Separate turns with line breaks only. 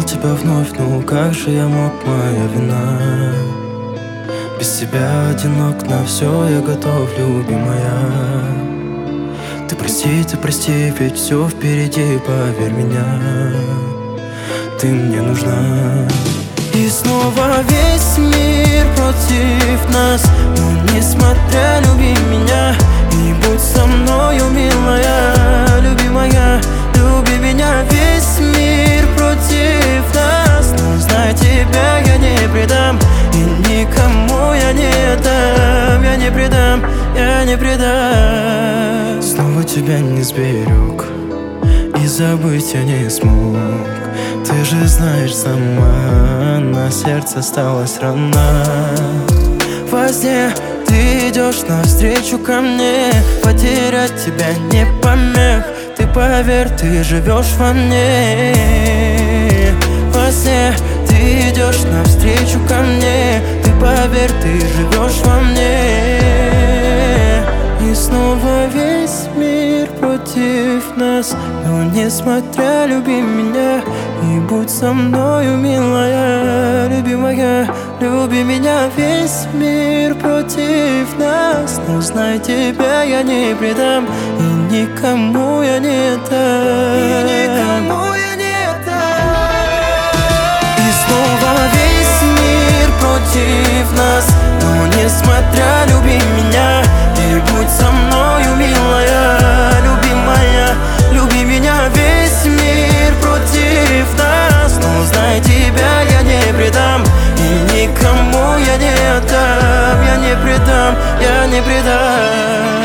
тебя вновь, ну как же я мог, моя вина. Без тебя одинок, на все я готов, любимая. Ты прости, ведь все впереди, поверь меня. Ты мне нужна. И снова весь мир против нас, но несмотря, люби меня и будь со мною, милая, любимая. Люби меня, весь мир против нас, но знай, тебя я не предам, и никому я не отдам. Я не предам, я не предам. Снова тебя не сберег, и забыть я не смог. Ты же знаешь сама, на сердце осталась рана. Во сне ты идешь навстречу ко мне, потерять тебя не помех. Ты поверь, ты живешь во мне. Во сне ты идешь навстречу ко мне, ты поверь, ты живешь во мне. И снова весь мир против нас, но несмотря, люби меня и будь со мною, милая, любимая. Люби меня, весь мир против нас, но знай, тебя я не предам, и никому я не отдам. И снова весь мир против нас, но несмотря, люби меня и будь со мною, милая, любимая. Люби меня, весь мир против нас, но знай, тебя я не предам, и никому я не отдам. Я не предам, я не предам.